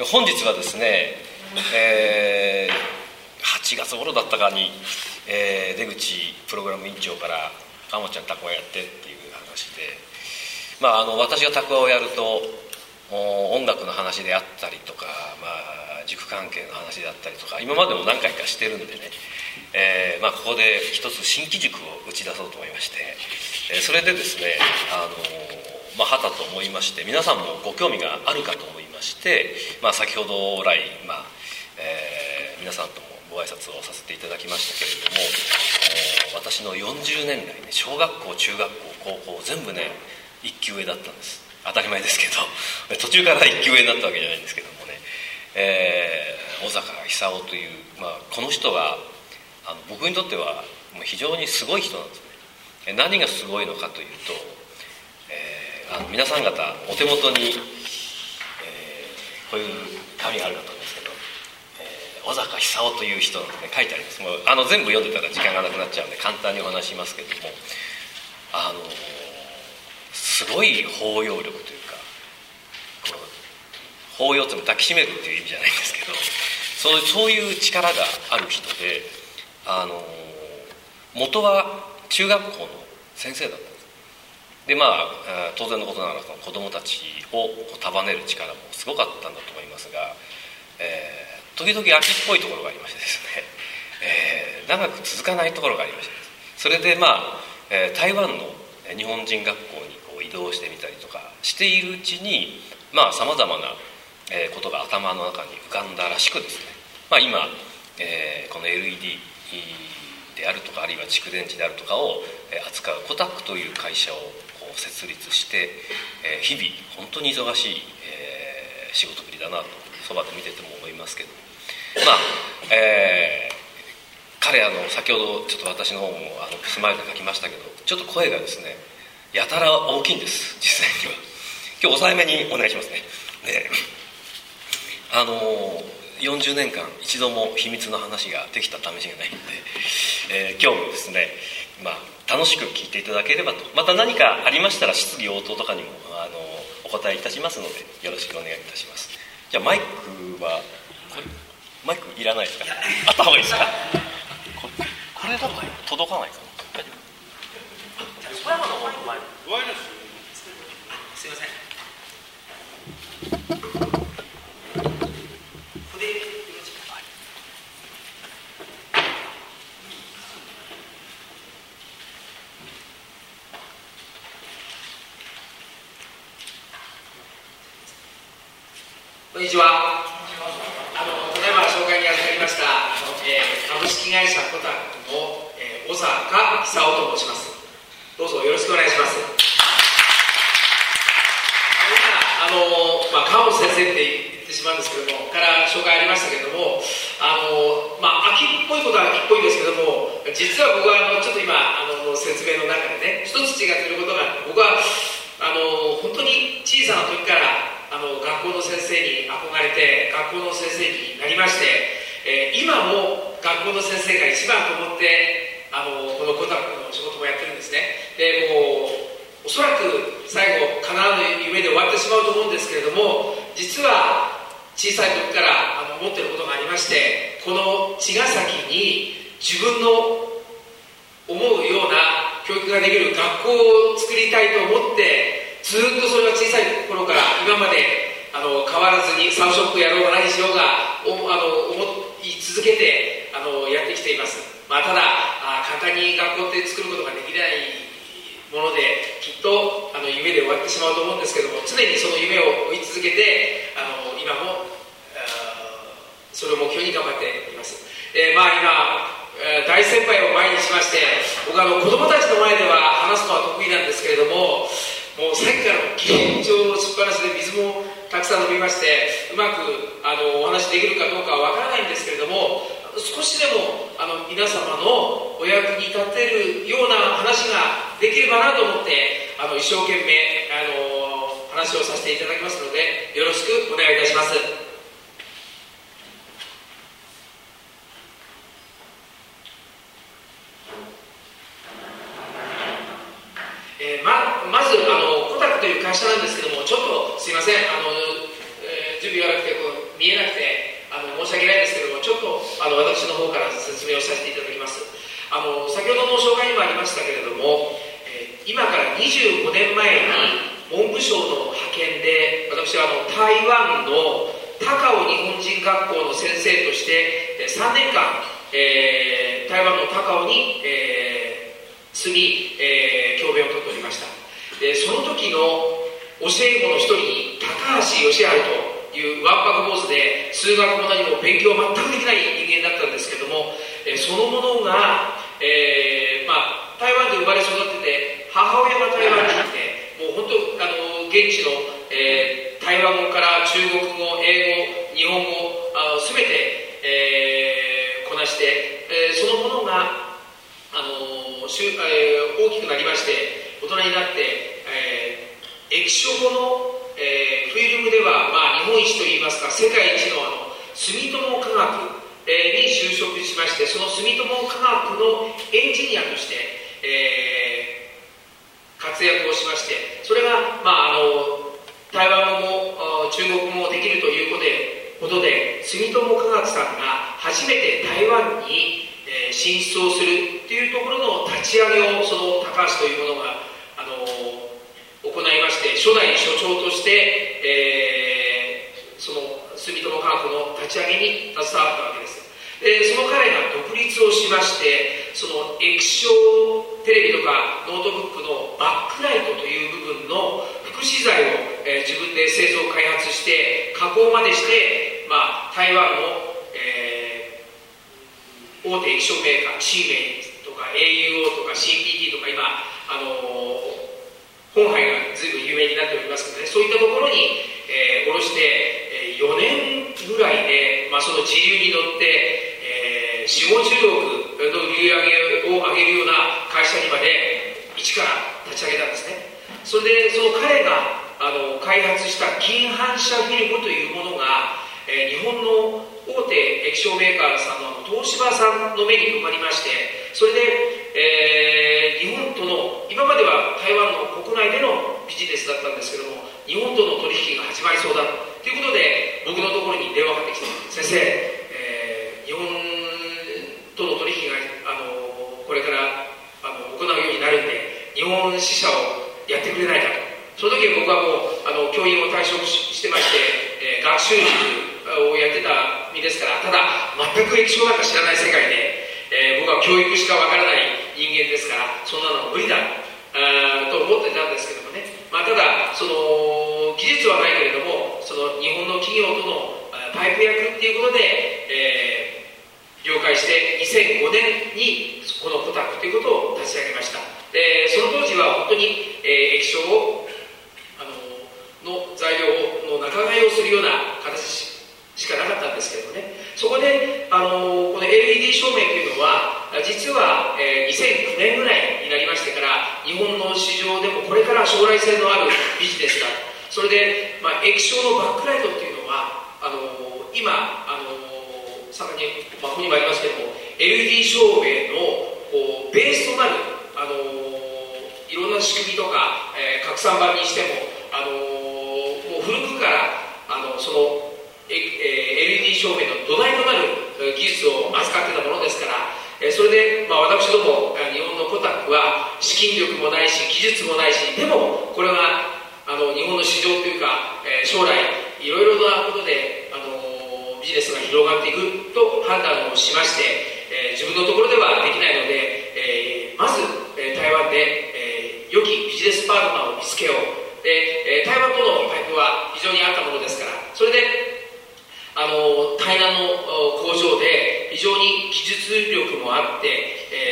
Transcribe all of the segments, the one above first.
本日はですね、8月頃だったかに、出口プログラム委員長から「かもちゃんたこやって」っていう話で、私がたこをやると音楽の話であったりとか、塾関係の話であったりとか今までも何回かしてるんでね、ここで一つ新機塾を打ち出そうと思いまして、それでですねはたと思いまして、皆さんもご興味があるかと思いまして、先ほど来、皆さんともご挨拶をさせていただきましたけれども、私の40年来ね、小学校中学校高校全部ね1級上だったんです。当たり前ですけど途中から1級上になったわけじゃないんですけどもね、小坂久夫という、この人は僕にとってはもう非常にすごい人なんですね。何がすごいのかというと、皆さん方お手元に、こういう紙があるかと思うんですけど、小坂久夫という人なんですね、書いてあります。もう全部読んでたら時間がなくなっちゃうんで簡単にお話ししますけども、すごい包容力というか、包容って抱きしめるっていう意味じゃないんですけど、そういう力がある人で、元は中学校の先生だったんです。で当然のことながらその子どもたちを束ねる力もすごかったんだと思いますが、時々秋っぽいところがありましてですね、長く続かないところがありまして、それで台湾の日本人学校に移動してみたりとかしているうちにさまざまなことが頭の中に浮かんだらしくですね、今、この LED であるとか、あるいは蓄電池であるとかを扱うコタックという会社を設立して、日々本当に忙しい仕事ぶりだなとそばで見てても思いますけど、彼先ほどちょっと私の方もスマイルで書きましたけど、ちょっと声がですねやたら大きいんです。実際には今日抑えめにお願いしますね。で40年間一度も秘密の話ができた試しがないんで、今日もですね、楽しく聞いていただければと。また何かありましたら質疑応答とかにもお答えいたしますのでよろしくお願いいたします。じゃあマイクはマイクいらないですか？あった方がいいですか？これだと届かないかな。大丈夫？小山の方の前にすいません。 こんにちは。ただいま紹介に預かりました、株式会社コタックの、小坂久夫と申します。どうぞよろしくお願いします。今川本先生って言ってしまうんですけどもから紹介ありましたけれども、秋っぽいことは秋っぽいですけども、実は僕はちょっと今説明の中でね一つ違っていることが、僕は本当に小さな時から学校の先生に憧れて学校の先生になりまして、今も学校の先生が一番と思ってこのコタックの仕事もやってるんですね。でもうおそらく最後叶わぬ夢で終わってしまうと思うんですけれども、実は小さい時から思っていることがありまして、この茅ヶ崎に自分の思うような教育ができる学校を作りたいと思って、ずっとそれは小さい頃から今まで変わらずにサブショップやろうが何しようが思い続けてやってきています。ただ簡単に学校って作ることができないもので、きっと夢で終わってしまうと思うんですけども、常にその夢を追い続けて今もそれを目標に頑張っています。今大先輩を前にしまして、僕は子供たちの前では話すのは得意なんですけれども、もうさっきから緊張しっぱなしで水もたくさん飲みまして、うまくお話できるかどうかはわからないんですけれども、少しでも皆様のお役に立てるような話ができればなと思って一生懸命話をさせていただきますのでよろしくお願いいたします。まずコタックという会社なんですけども、ちょっとすいません準備がなくて見えなくて申し訳ないんですけども、ちょっと私の方から説明をさせていただきます。先ほどの紹介にもありましたけれども、今から25年前に文部省の派遣で私は台湾の高雄日本人学校の先生として3年間、台湾の高雄に、住み、教鞭をとっておりました。その時の教え子の一人に高橋義治というわんぱく坊主で数学も何も勉強全くできない人間だったんですけども、そのものが、台湾で生まれ育てて母親が台湾に来て、もう本当現地の、台湾語から中国語、英語、日本語全て、こなして、そのものが大きくなりまして大人になって、液晶語の、フィルムでは、日本一といいますか世界一の住友化学、に就職しまして、その住友化学のエンジニアとして、活躍をしまして、それが、台湾語も中国語もできるということで住友化学さんが初めて台湾に、進出をするというところの立ち上げをその高橋というものが行いまして、初代所長として、その住友化学の立ち上げに携わったわけです。その彼が独立をしまして、その液晶テレビとかノートブックのバックライトという部分の副資材を、自分で製造開発して加工までして、台湾の、大手液晶メーカーシーメイとか AUO とか CPT とか今本杯が随分有名になっておりますけどね、そういったところに、卸して、4年ぐらいで、その時流に乗って、40、50億の売上を上げるような会社にまで一から立ち上げたんですね。それでその彼が開発した近反射フィルムというものが、日本の大手液晶メーカーさんの東芝さんの目に留まりまして、それで、日本との今までは台湾の国内でのビジネスだったんですけども、日本との取引が始まりそうだということで僕のところに電話がかかってきて、先生、日本との取引がこれから行うようになるんで日本支社をやってくれないかと。その時僕はもう教員を退職してまして、学習塾をやってた身ですから、ただ全く液晶なんか知らない世界で、僕は教育しかわからない人間ですから、そんなの無理だと思ってたんですけどもね、ただその技術はないけれども、その日本の企業とのパイプ役っていうことで、了解して2005年にこのコタックということを立ち上げました。その当時は本当に、液晶をの材料の仲買をするような形しかなかったんですけどもね、そこでこの LED 照明というのは実は、2009年ぐらいになりましてから日本の市場でもこれから将来性のあるビジネスだ。それで、液晶のバックライトっていうのは今さらに、ここにもありますけども LED 照明のベースとなるいろんな仕組みとか、拡散板にしてももう古くからそのLED 照明の土台となる技術を扱ってたものですから、それで、私ども日本のコタックは資金力もないし技術もないし、でもこれが日本の市場というか、将来いろいろなことでビジネスが広がっていくと判断をしまして、自分のところではできないので、まず台湾で、良きビジネスパートナーを見つけよう。で台湾とのパイプは非常にあったものですから、それで台南の工場で非常に技術力もあって、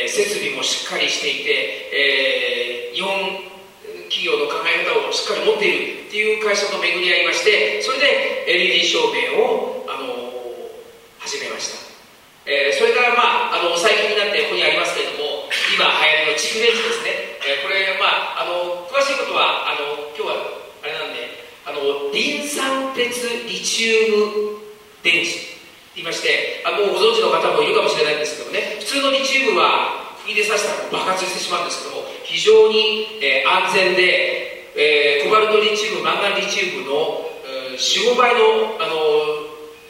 設備もしっかりしていて、日本企業の考え方をしっかり持っているっていう会社と巡り合いまして、それで LED 照明を始めました。それから最近になってここにありますけれども、今流行りの蓄電池ですね。これ詳しいことは今日はあれなんでリン酸鉄リチウム電池と言いまして、もうご存知の方もいるかもしれないんですけどもね、普通のリチウムは釘で刺したら爆発してしまうんですけども、非常に、安全で、コバルトリチウムマンガンリチウムの、45倍の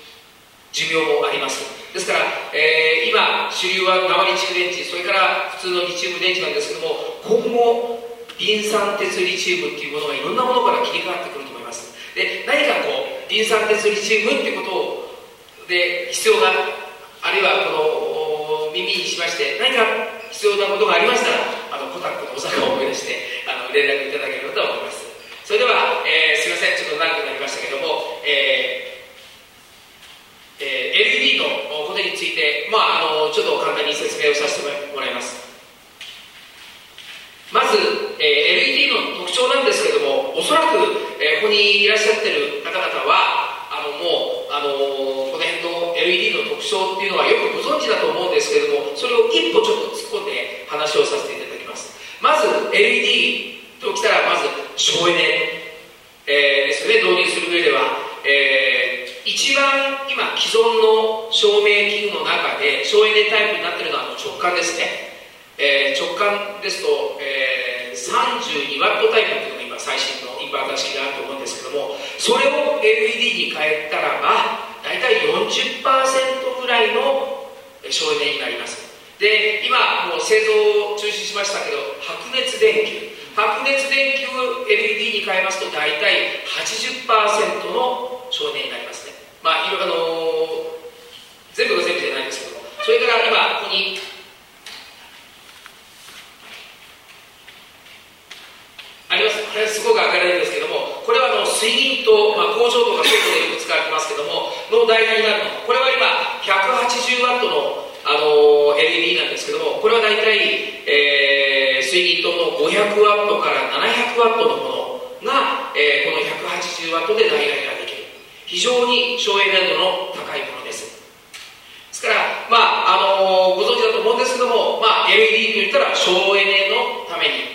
主流は生リチウム電池、それから普通のリチウム電池なんですけども、今後リン酸鉄リチウムっていうものがいろんなものから切り替わってくると思います。で、何かリン酸鉄リチウムっていうことで必要が、あるいはこの耳にしまして何か必要なことがありましたら、コタックのお坂を思い出して連絡いただければと思います。それでは、すいません、ちょっと長くなりましたけども、LED のことについて、ちょっと簡単に説明をさせてもらいます。まず、LED の特徴なんですけども、おそらく、ここにいらっしゃってる方々はもうこの辺の LED の特徴っていうのはよくご存知だと思うんですけれども、それを一歩ちょっと突っ込んで話をさせていただきます。まず LED ときたら、まず省エネ、ですよね。導入する上では、一番今既存の照明器具の中で省エネタイプになっているのは直感ですね。直感ですと、32ワットタイプというのが今最新のインバーター式であると思うんですけども、それを LED に変えたらば大体 40% ぐらいの省エネになります。で、今もう製造を中止しましたけど、白熱電球を LED に変えますと大体 80% の省エネになりますね。全部が全部じゃないんですけども、それから今ここにあります。これすごく明るいんですけども、これは水銀と、工場とか外でよく使われてますけどもの代替になるの。これは今180ワットの、LED なんですけども、これは大体、水銀との500ワットから700ワットのものが、この180ワットで代替ができる。非常に省エネ度の高いものです。ですから、ご存知だと思うんですけども、LED といったら省エネのために、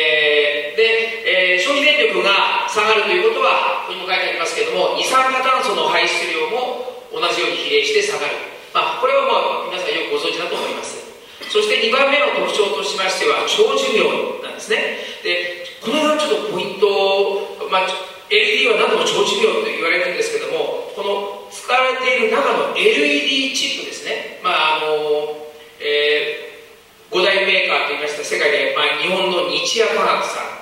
消費電力が下がるということはここにも書いてありますけれども、二酸化炭素の排出量も同じように比例して下がる、これは皆さんよくご存知だと思います。そして2番目の特徴としましては長寿命なんですね。で、これがちょっとポイント、LED は何度も長寿命と言われるんですけども、この使われている中の LED チップですね、5大メーカーといいました世界で、日本の日夜化学さん、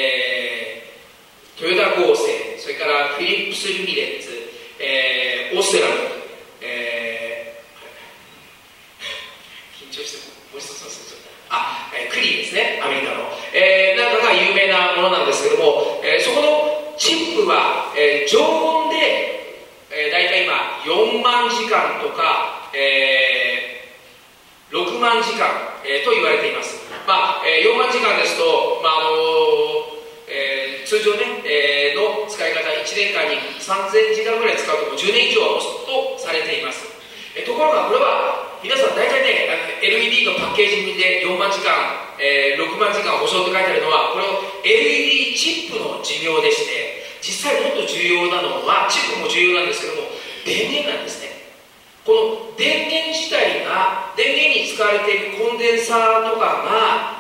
トヨタ合成、それからフィリップス・リミレッツ、オセラム、緊張してもう一つクリーですね、アメリカの、なんかが有名なものなんですけども、そこのチップは、常温で、大体今4万時間とか、6万時間、と言われています。4万時間ですと、通常ね、の使い方、1年間に3000時間ぐらい使うと10年以上は持つとされています。ところがこれは皆さん大体ね、LED のパッケージにで4万時間、6万時間保証と書いてあるのは、これを LED チップの寿命でして、実際もっと重要なのは、チップも重要なんですけども、電源なんですね。この電源自体が、電源に使われているコンデンサーとかが、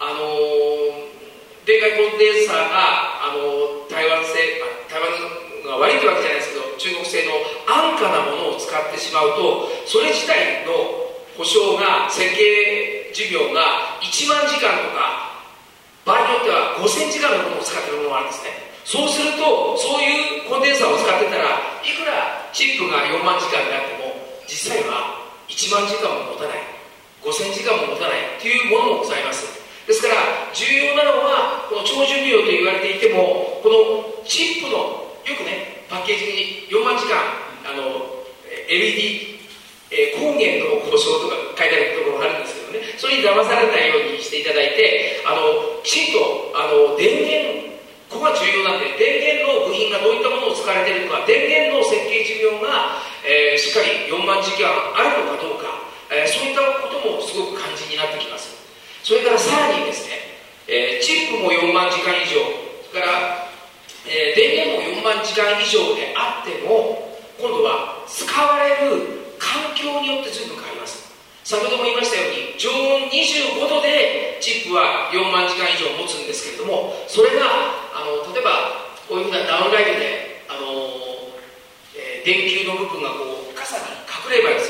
電解コンデンサーが台湾が悪いというわけじゃないですけど、中国製の安価なものを使ってしまうと、それ自体の保証が、設計寿命が1万時間とか、場合によっては5000時間のものを使っているものがあるんですね。そうすると、そういうコンデンサーを使ってたら、いくらチップが4万時間になっても、実際は1万時間も持たない、5000時間も持たないというものもございます。ですから重要なのは、この長寿命と言われていても、このチップのよくね、パッケージに4万時間LED 光源の保証とか書いてあるところがあるんですけどね、それに騙されないようにしていただいて、きちんと電源、ここが重要なんで、電源の部品がどういったものを使われているのか、電源の設計寿命が、しっかり4万時間あるのかどうか、そういったこともすごく肝心になってきます。それからさらにですね、チップも4万時間以上、それから、電源も4万時間以上であっても、今度は使われる環境によって随分変わります。先ほども言いましたように、常温25度でチップは4万時間以上持つんですけれども、それが例えばこういうふうなダウンライトで電球の部分がこう傘に隠れればですよね、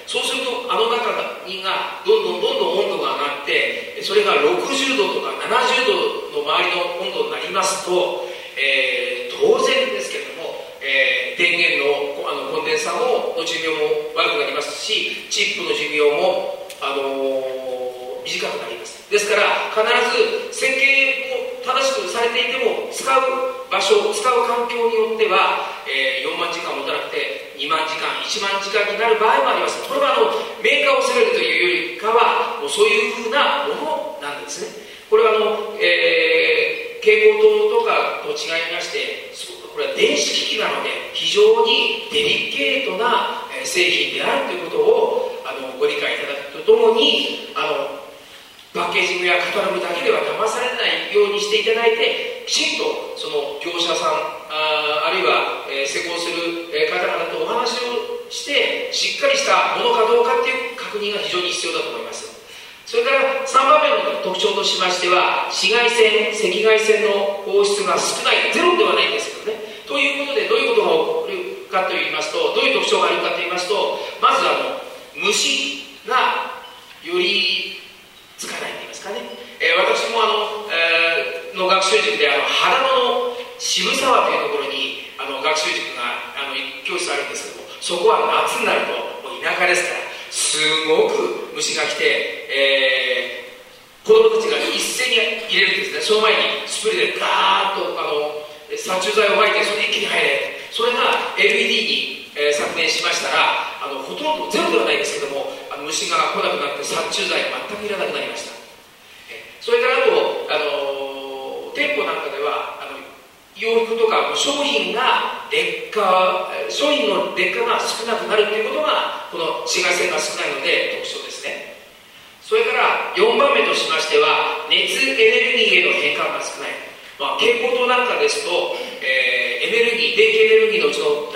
そうするとあの中にがどんどん温度が上がって、それが60度とか70度の周りの温度になりますと、当然ですけれども、電源のコンデンサーの寿命も悪くなりますし、チップの寿命も、短くなります。ですから必ず設計を正しくされていても、使う場所、使う環境によっては、4万時間持たなくて2万時間、1万時間になる場合もあります。これはメーカーを責めるというよりかは、もうそういうふうなものなんですね。これは蛍光灯とかと違いまして、これは電子機器なので非常にデリケートな製品であるということをご理解いただくとともに、パッケージングやカタログだけでは騙されないようにしていただいて、きちんとその業者さん、あるいは施工する方々とお話をして、しっかりしたものかどうかっていう確認が非常に必要だと思います。それから3番目の特徴としましては、紫外線、赤外線の放出が少ない、ゼロではないんですけどね。ということで、どういうことが起こるかといいますと、どういう特徴があるかといいますと、まず虫がよりつかないといいますかね。私もの学習塾で秦野の渋沢というところに学習塾が教室あるんですけども、そこは夏になるともう田舎ですから、すごく虫が来て、子供たちが一斉に入れるんですね。その前にスプレーでガーッと殺虫剤をまいて、それで一気に入れ。それが LED に、昨年しましたら、ほとんどゼロではないですけども、虫が来なくなって殺虫剤全くいらなくなりました。それから店舗なんかでは洋服とか商品の劣化が少なくなるということが、この紫外線が少ないので特徴ですね。それから4番目としましては、熱エネルギーへの変換が少ない。蛍光灯なんかですと、エネルギー、電気エネルギーのうちの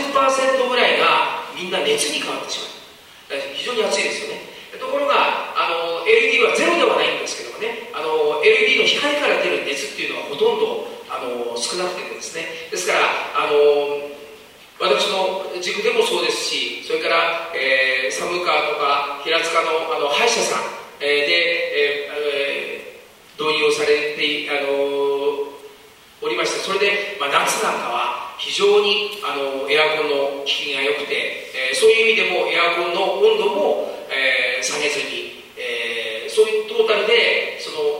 70% ぐらいがみんな熱に変わってしまう。非常に熱いですよね。ところがLED はゼロではないんですけどもね、LED の光から出る熱っていうのはほとんど少なくてですね。ですから私の塾でもそうですし、それから寒川とか平塚の歯医者さんで導入をされておりまして、それで夏なんかは非常にエアコンの効きが良くて、そういう意味でもエアコンの温度も下げずに、そういうトータルで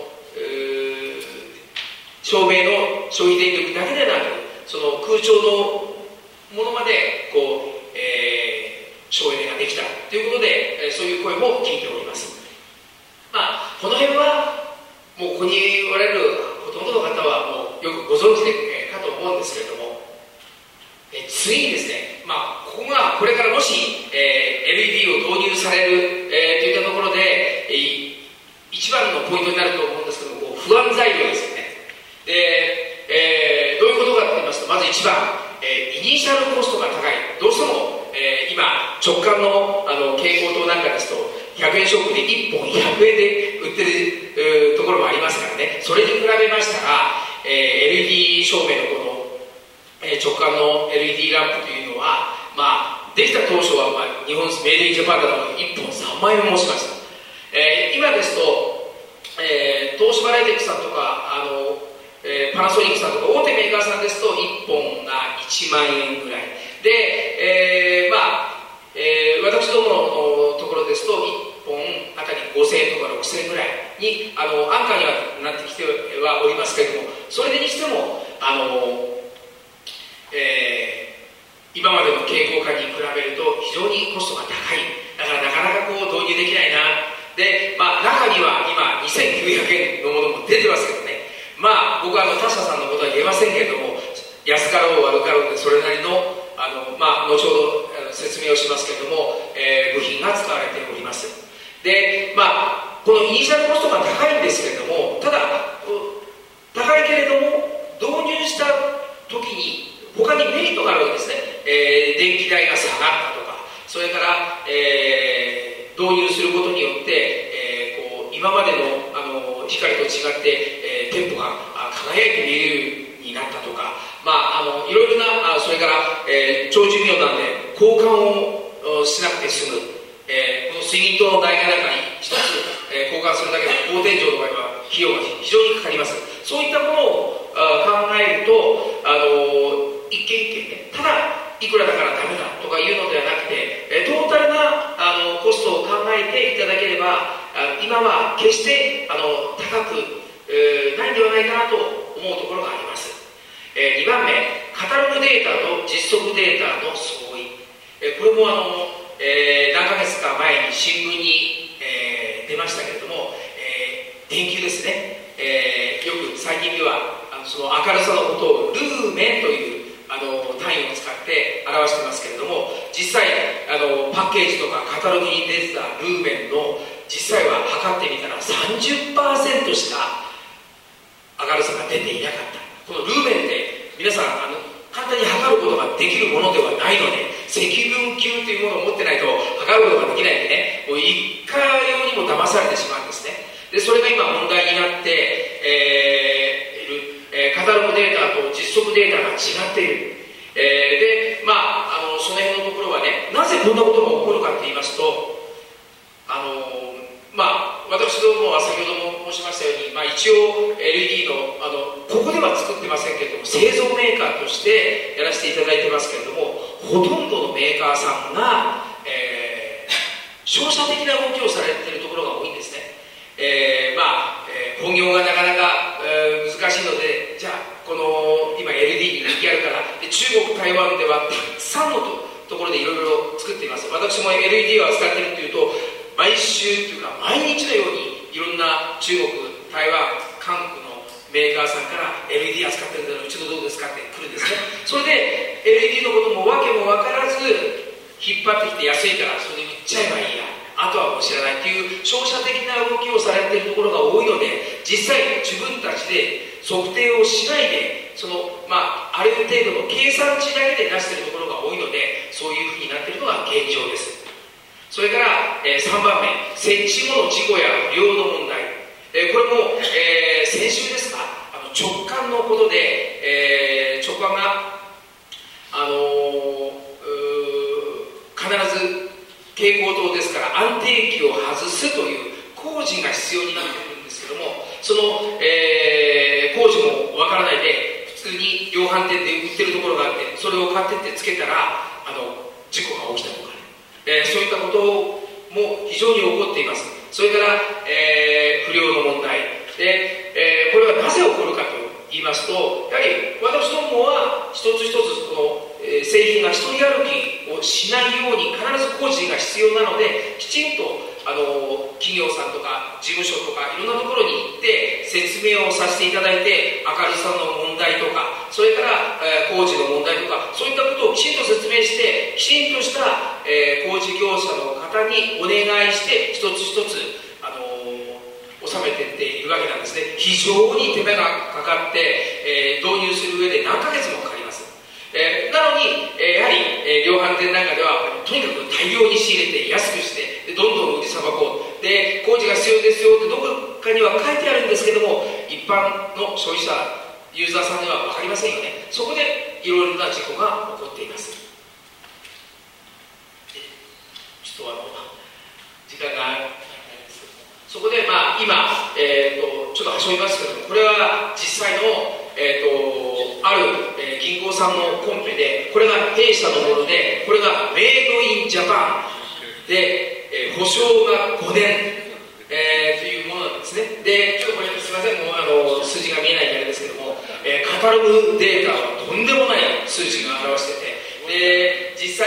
照明の消費電力だけでなく、その空調のものまで省エネができたということで、そういう声も聞いております。この辺はもうここにおられるほとんどの方はもうよくご存知でかと思うんですけれども、次にですね、ここがこれからもし、LED を導入される、といったところで、一番のポイントになると思うんですけども、不安材料ですよね。で、どういうことかと言いますと、まず一番、イニシャルコストが高い。どうしても、今直感の蛍光灯なんかですと100円ショップで1本100円で売ってるところもありますからね。それに比べましたら、LED 照明のこの直感の LED ランプというのは、できた当初は、日本メイドインジャパンだと1本3万円もしました。今ですと、東芝ライテックさんとかパナソニックさんとか大手メーカーさんですと1本が1万円ぐらいで、私どものところですと1本あたり5000円とか6000円ぐらいに安価にはなってきてはおりますけれども、それにしても今までの蛍光化に比べると非常にコストが高い。だからなかなか導入できないな。で、中には今2900円のものも出てますけどね。僕は他社さんのことは言えませんけれども、安かろう悪かろうでそれなりの後ほど説明をしますけれども、部品が使われております。で、このイニシャルコストが高いんですけれども、ただ高いけれども導入した時に他にメリットがあるわけですね。電気代が下がったとか、それから、導入することによって、今までの光と違って、店舗が輝いて見えるようになったとか、いろいろなそれから、長寿命なんで交換をしなくて済む、 この水銀灯の台がなんか一つ、交換するだけで高天井の場合は費用が非常にかかります。そういったものを考えると一軒一軒ね、ただいくらだからダメだとかいうのではなくて、トータルなコストを考えていただければ今は決して高くないんではないかなと思うところがあります。2番目、カタログデータと実測データの相違。これも何ヶ月か前に新聞に、出ましたけれども、電球ですね、よく最近ではその明るさのことをルーメンという単位を使って表してますけれども、実際パッケージとかカタログに出てたルーメンの実際は測ってみたら 30% しか明るさが出ていなかった。このルーメンって皆さん簡単に測ることができるものではないので、積分球というものを持ってないと測ることができないんでね、もういかようにも騙されてしまうんですね。でそれが今問題になっている、カタログデータと実測データが違っている。でその辺のところはね、なぜこんなことが起こるかと言いますと、私どもは先ほども申しましたように、一応 LED のここでは作ってませんけれども製造メーカーとしてやらせていただいてますけれども、ほとんどのメーカーさんが、商社的な動きをされているところが多いんですね。本業がなかなか、難しいので、じゃあこの今 LED に人気あるからで、中国台湾ではたくさんのところでいろいろ作っています。私も LED を扱っているというと毎週というか毎日のようにいろんな中国、台湾、韓国のメーカーさんから LED 扱ってるんだらうちのどうですかって来るんですね。それで LED のことも訳も分からず引っ張ってきて安いからそれで売っちゃえばいいや、あとはもう知らないっていう商社的な動きをされているところが多いので、実際自分たちで測定をしないである程度の計算値だけで出しているところが多いので、そういうふうになっているのが現状です。それから、3番目、設置後の事故や不良の問題。これも、先週ですか、直感のことで、直感が、必ず蛍光灯ですから安定器を外すという工事が必要になってくるんですけども、その、工事もわからないで普通に量販店で売ってるところがあって、それを買ってってつけたら事故が起きたとかね、そういったことも非常に起こっています。それから、不良の問題で、これはなぜ起こるかと言いますと、やはり私どもは一つ一つこの、製品が一人歩きをしないように必ず工事が必要なので、きちんと企業さんとか事務所とかいろんなところに行って説明をさせていただいて、明るさの問題とか、それから、工事の問題とか、そういったことをきちんと説明して、きちんとした、工事業者の方にお願いして一つ一つ収めていっているわけなんですね。非常に手間がかかって、導入する上で何ヶ月もかかります。なのに、やはり、量販店なんかではとにかく大量に仕入れて安くして、どんどん売りさばこうで、工事が必要ですよってどこかには書いてあるんですけども、一般の消費者ユーザーさんには分かりませんよね。そこでいろいろな事故が起こっています。ちょっと時間がそこで今、ちょっと端折りますけども、これは実際の、ある、銀行さんのコンペで、これが弊社のもので、これがメイドインジャパンで、保証が5年、というものなんですね。で、ちょっとこれすみません、もう数字が見えないんであれですけども、カタログデータはとんでもない数字が表してて、で、実際、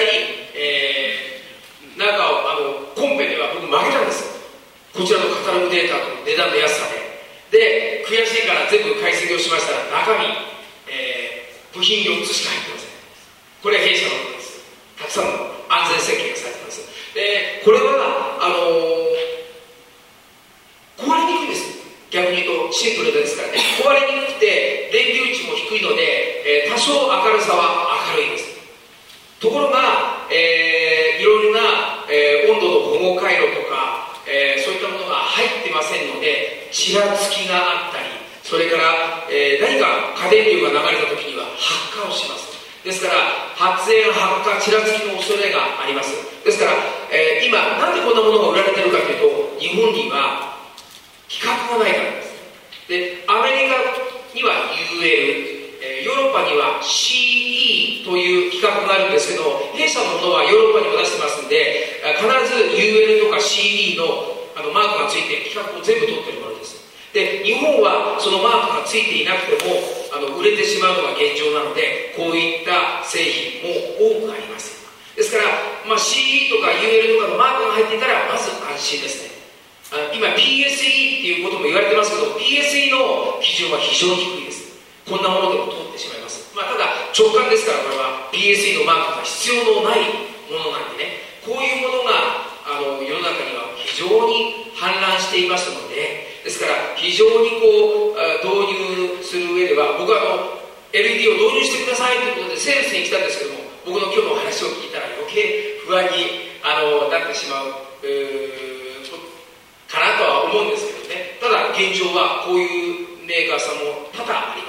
なんかコンペでは僕負けたんですよ。こちらのカタログデータと値段の安さで。で、悔しいから全部解析をしましたら、中身、部品4つしか入ってません。これは弊社のものです。たくさんの安全設計がされてます。で、これは、壊れにくいんです。逆に言うとシンプルですからね。壊れにくくて、電流値も低いので、多少明るさは明るいです。ところが、いろいろな、温度の保護回路とか、そういったものが入ってませんので、ちらつきがあったり、それから、何か過電流が流れた時には発火をします。ですから発煙、発火、ちらつきの恐れがあります。ですから、今なんでこんなものが売られているかというと、日本には規格がないからです。で、アメリカには UL、ヨーロッパには CE という規格があるんですけど、弊社のものはヨーロッパにも出してますんで、必ず UL とか CE のマークがついて規格を全部取っているものです。で、日本はそのマークがついていなくても売れてしまうのが現状なので、こういった製品も多くあります。ですから、CE とか UL とかのマークが入っていたらまず安心ですね。今 PSE っていうことも言われてますけど、 PSE の基準は非常に低いです。こんなものでも通ってしまいます。ただ直感ですから、これは PSE のマークが必要のないものなんでね、こういうものが世の中には非常に氾濫していますので、ですから非常に導入する上では、僕はLED を導入してくださいということでセールスに来たんですけども、僕の今日の話を聞いたら余計不安になってしまうかなとは思うんですけどね。ただ現状はこういうメーカーさんも多々あります。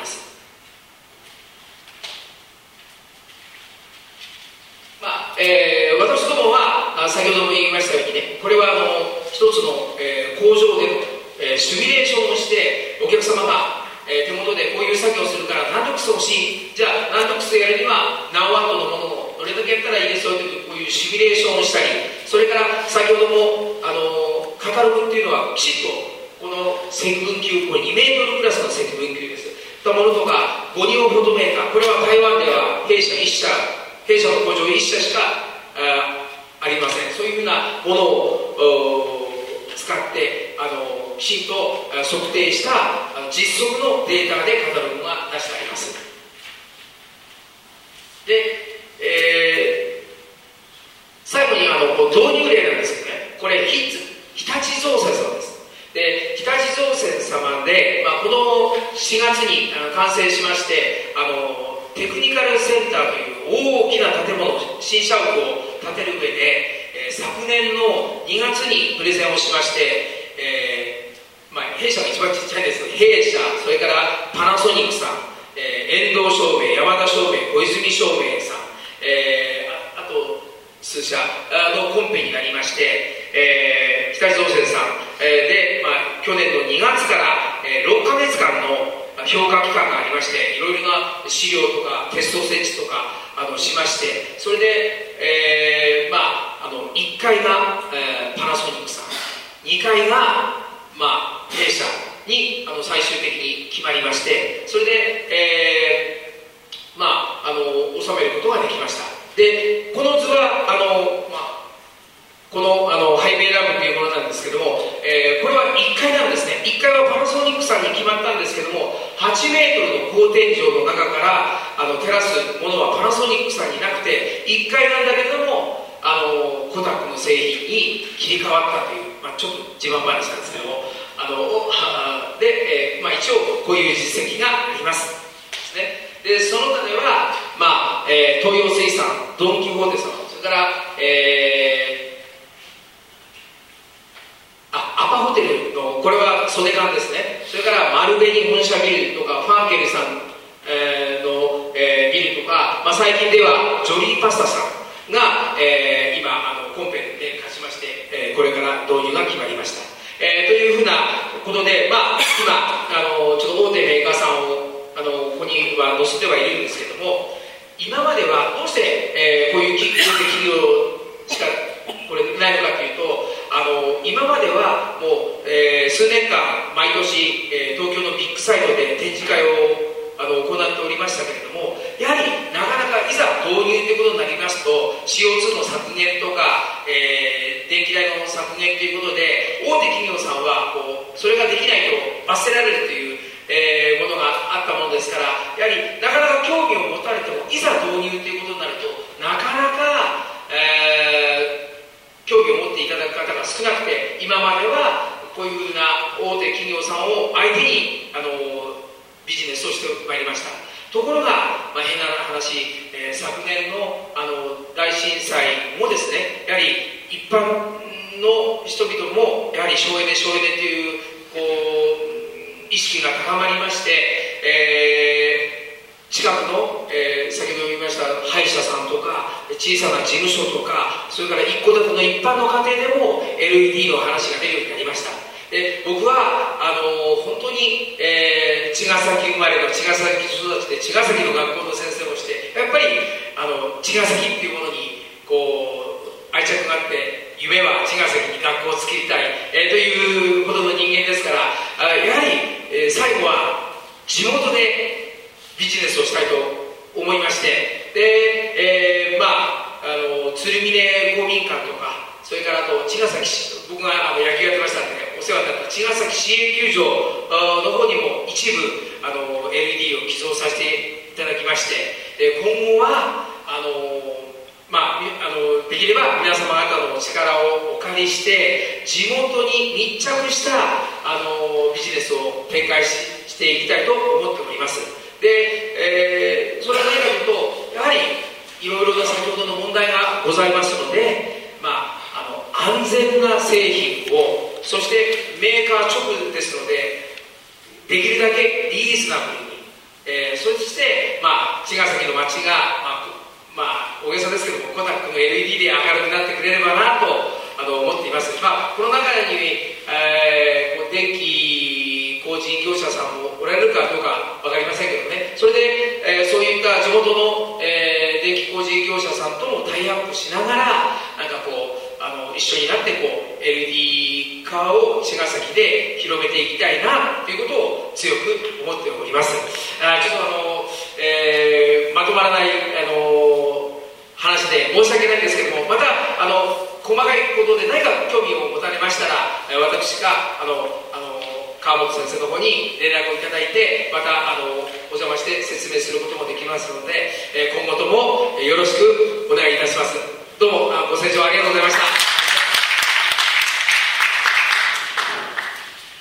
私どもは先ほども言いましたようにね、これは一つの、工場での、シミュレーションをして、お客様が、手元でこういう作業をするから何ドクス欲しい、じゃあ何ドクスやるには何ワットのものをどれだけやったらいいですよという、こういうシミュレーションをしたり、それから先ほどもカタログっていうのはきちっとこの積分級、これ2メートルクラスの積分級ですたものとか、ゴニオフォトメーカー、これは台湾では弊社の工場1社しかありません。そういうふうなものを使ってきちんと測定した実測のデータでカタログが出してあります。で、最後に導入例なんですけどね、これ日立造船さんです。で、日立造船様で、この4月に完成しまして、テクニカルセンターという大きな建物、新社屋を建てる上で、昨年の2月にプレゼンをしまして、弊社が一番ちっちゃいんですけど、弊社、それからパナソニックさん、遠藤照明、山田照明、小泉照明さん、あと数社のコンペになりまして、日立造船さん、で、去年の2月から6ヶ月間の評価期間がありまして、いろいろな資料とかテスト設置とかしまして、それで、1階が、パナソニックさん、2階が、弊社に最終的に決まりまして、それで、収めることができました。で、この図はこのハイベイラブというものなんですけども、これは1階なんですね。1階はパナソニックさんに決まったんですけども、8メートルの高天井の中から照らすものはパナソニックさんになくて、1階なんだけどもコタクの製品に切り替わったという、ちょっと自慢話なんですけども、で、一応こういう実績がありますですね。で、その他では、東洋水産、ドン・キホーテさん、それから、アパホテルの、これは袖館ですね。それから丸紅本社ビルとかファーケルさんのビルとか、最近ではジョリーパスタさんが今コンペで勝ちまして、これから導入が決まりました。というふうなことで、今ちょっと大手メーカーさんをここには載せてはいるんですけども、今まではどうして、こういう企業しかこれないのかというと、今まではもう、数年間毎年、東京のビッグサイトで展示会を行っておりましたけれども、やはりなかなかいざ導入ということになりますと CO2 の削減とか、電気代の削減ということで大手企業さんはそれができないと罰せられるという、ものがあったものですから、やはりなかなか興味を持たれてもいざ導入ということになるとなかなか、興味を持っていただく方が少なくて、今まではこういうふうな大手企業さんを相手にビジネスをしてまいりました。ところが、変な話、昨年の大震災もですね、やはり一般の人々もやはり省エネという意識が高まりまして、近くの、先ほど言い言いました歯医者さんとか小さな事務所とか、それから一戸建ての一般の家庭でも LED の話が出るようになりました。で、僕は本当に、茅ヶ崎生まれの茅ヶ崎育ちで茅ヶ崎の学校の先生をして、やっぱり茅ヶ崎っていうものにこう愛着があって、夢は茅ヶ崎に学校を作りたい、というほどの人間ですから、やはり、最後は地元でビジネスをしたいと思いまして、で、鶴峰公民館とか、それからあと茅ヶ崎市、僕が野球やってましたんでお世話になった茅ヶ崎市営球場の方にも一部LED を寄贈させていただきまして、今後はできれば皆様方のお力をお借りして地元に密着したビジネスを展開していきたいと思っております。で、それは何かというと、やはりいろいろな先ほどの問題がございますので、安全な製品を、そしてメーカー直ですので、できるだけリーズナブルに、そして茅ヶ崎の街が、大げさですけども、コタックの LED で明るくなってくれればなと思っています。この中に、電気工事業者さんもおられるかどうか分かりませんけどね、それで、そういった地元の、電気工事業者さんともタイアップしながら、一緒になってLED 化を茅ヶ崎で広めていきたいなということを強く思っております。ちょっとまとまらない話で申し訳ないんですけども、また細かいことで何か興味を持たれましたら、私が川本先生の方に連絡をいただいて、またお邪魔して説明することもできますので、今後ともよろしくお願いいたします。どうもご清聴